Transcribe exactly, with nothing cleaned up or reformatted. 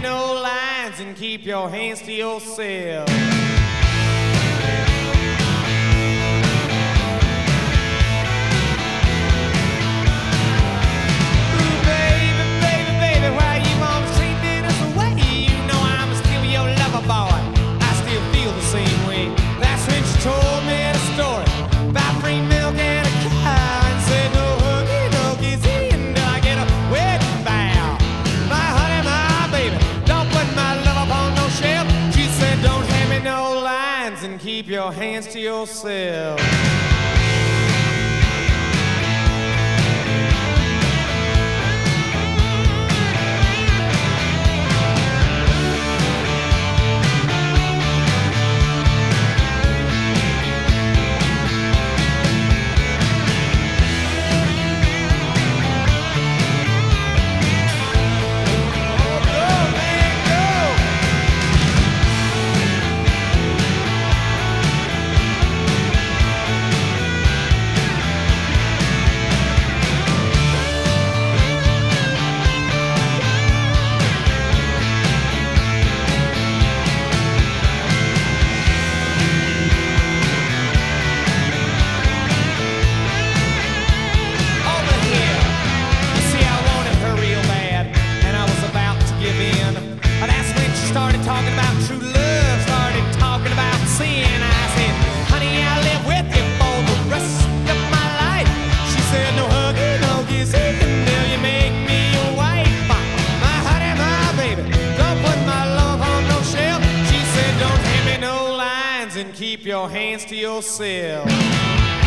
no lines and keep your hands to yourself. And keep your hands to yourself. Started talking about true love, started talking about sin. I said, honey, I'll live with you for the rest of my life. She said, no huggy, no kissing until you make me your wife. My honey, my baby, don't put my love on no shelf. She said, don't hand me no lines and keep your hands to yourself.